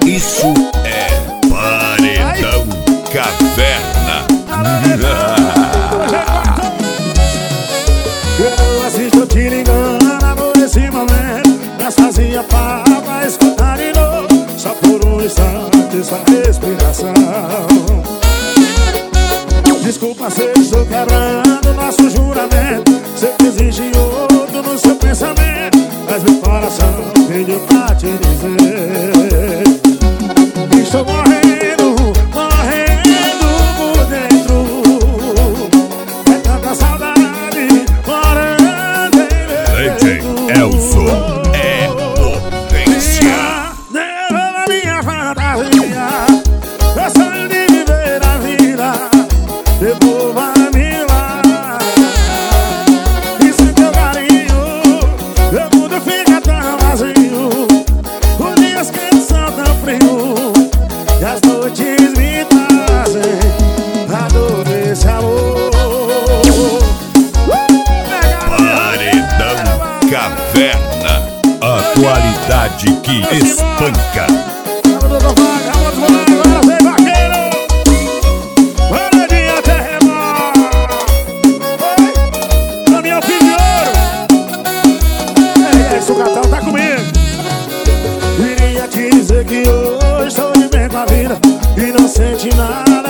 Isso é Paredão Caverna. Eu assisto te ligando por esse momento, mas fazia falta pra escutar de novo, só por um instante, sua respiração. Desculpa se estou quebrando nosso juramento, sei que existe outro no seu pensamento, mas meu coração pediu pra te dizer: estou morrendo, morrendo por dentro. É tanta saudade morando em DJ Elson é potência. Devolva minha fantasia, eu sonho de viver a vida. Devolva-me lá, e sem teu carinho meu mundo fica tão vazio. Os dias que são tão frios e as noites me trazem a dor desse amor. Paredão Caverna, a qualidade que espanca. O gatão tá comigo. Queria te dizer que hoje estou de bem com a vida e não sente nada.